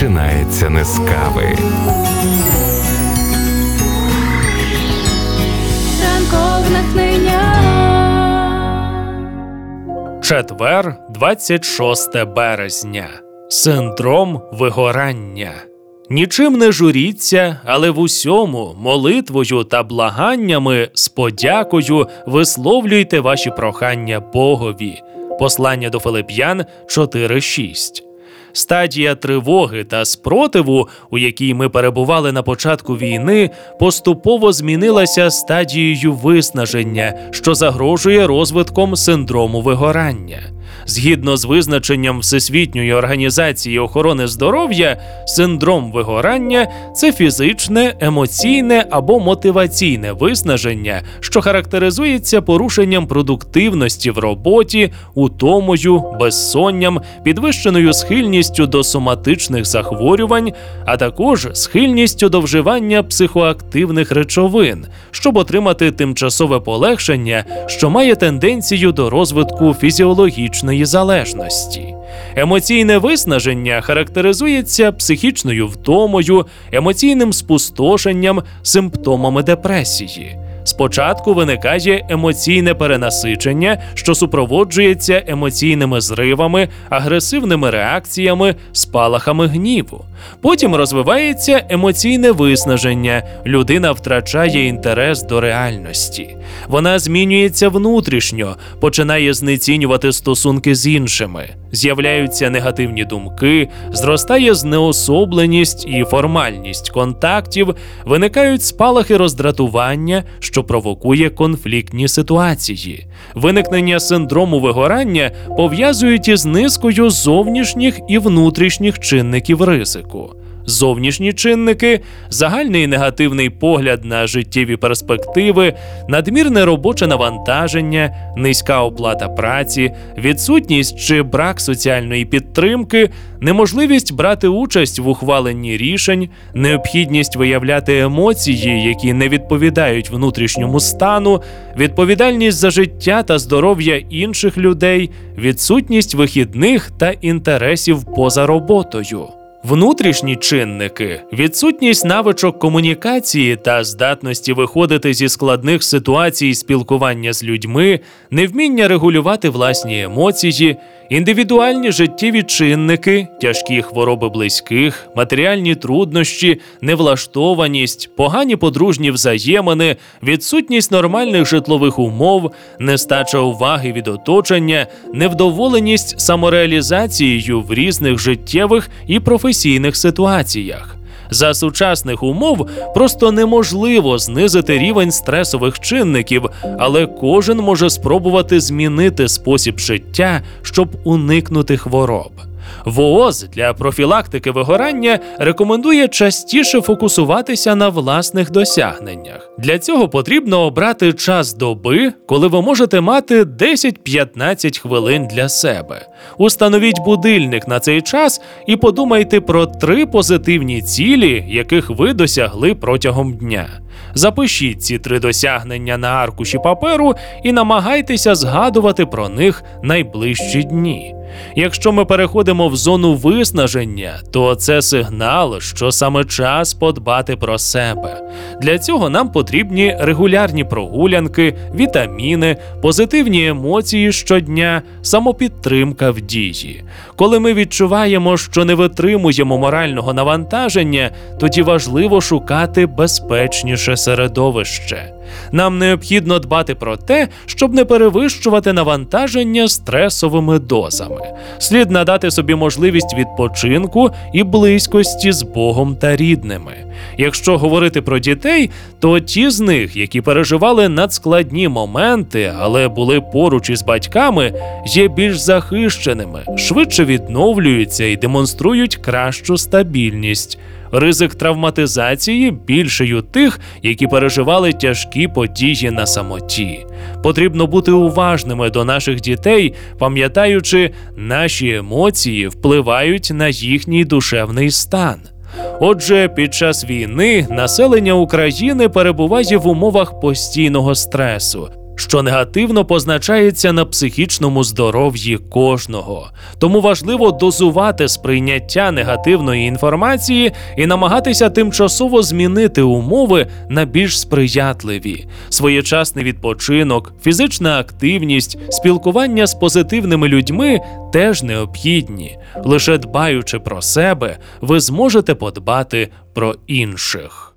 починається не з кави. Ранкове натхнення. Четвер, 26 березня. Синдром вигорання. Нічим не журіться, але в усьому молитвою та благаннями з подякою висловлюйте ваші прохання Богові. Послання до Филип'ян 4:6. Стадія тривоги та спротиву, у якій ми перебували на початку війни, поступово змінилася стадією виснаження, що загрожує розвитком синдрому вигорання. Згідно з визначенням Всесвітньої організації охорони здоров'я, синдром вигорання – це фізичне, емоційне або мотиваційне виснаження, що характеризується порушенням продуктивності в роботі, утомою, безсонням, підвищеною схильністю до соматичних захворювань, а також схильністю до вживання психоактивних речовин, щоб отримати тимчасове полегшення, що має тенденцію до розвитку фізіологічної залежності. Емоційне виснаження характеризується психічною втомою, емоційним спустошенням, симптомами депресії. Спочатку виникає емоційне перенасичення, що супроводжується емоційними зривами, агресивними реакціями, спалахами гніву. Потім розвивається емоційне виснаження, людина втрачає інтерес до реальності. Вона змінюється внутрішньо, починає знецінювати стосунки з іншими. З'являються негативні думки, зростає знеособленість і формальність контактів, виникають спалахи роздратування, що провокує конфліктні ситуації. Виникнення синдрому вигорання пов'язують із низкою зовнішніх і внутрішніх чинників ризику. Зовнішні чинники – загальний негативний погляд на життєві перспективи, надмірне робоче навантаження, низька оплата праці, відсутність чи брак соціальної підтримки, неможливість брати участь в ухваленні рішень, необхідність виявляти емоції, які не відповідають внутрішньому стану, відповідальність за життя та здоров'я інших людей, відсутність вихідних та інтересів поза роботою. Внутрішні чинники – відсутність навичок комунікації та здатності виходити зі складних ситуацій спілкування з людьми, невміння регулювати власні емоції, індивідуальні життєві чинники, тяжкі хвороби близьких, матеріальні труднощі, невлаштованість, погані подружні взаємини, відсутність нормальних житлових умов, нестача уваги від оточення, невдоволеність самореалізацією в різних життєвих і професійних ситуаціях. За сучасних умов просто неможливо знизити рівень стресових чинників, але кожен може спробувати змінити спосіб життя, щоб уникнути хвороб. ВООЗ для профілактики вигорання рекомендує частіше фокусуватися на власних досягненнях. Для цього потрібно обрати час доби, коли ви можете мати 10-15 хвилин для себе. Установіть будильник на цей час і подумайте про 3 позитивні цілі, яких ви досягли протягом дня. Запишіть ці 3 досягнення на аркуші паперу і намагайтеся згадувати про них найближчі дні. Якщо ми переходимо в зону виснаження, то це сигнал, що саме час подбати про себе. Для цього нам потрібні регулярні прогулянки, вітаміни, позитивні емоції щодня, самопідтримка в дії. Коли ми відчуваємо, що не витримуємо морального навантаження, тоді важливо шукати безпечніше середовище. Нам необхідно дбати про те, щоб не перевищувати навантаження стресовими дозами. Слід надати собі можливість відпочинку і близькості з Богом та рідними. Якщо говорити про дітей, то ті з них, які переживали надскладні моменти, але були поруч із батьками, є більш захищеними, швидше відновлюються і демонструють кращу стабільність. Ризик травматизації більший у тих, які переживали тяжкі події на самоті. Потрібно бути уважними до наших дітей, пам'ятаючи, наші емоції впливають на їхній душевний стан. Отже, під час війни населення України перебуває в умовах постійного стресу. що негативно позначається на психічному здоров'ї кожного. Тому важливо дозувати сприйняття негативної інформації і намагатися тимчасово змінити умови на більш сприятливі. Своєчасний відпочинок, фізична активність, спілкування з позитивними людьми теж необхідні. Лише дбаючи про себе, ви зможете подбати про інших.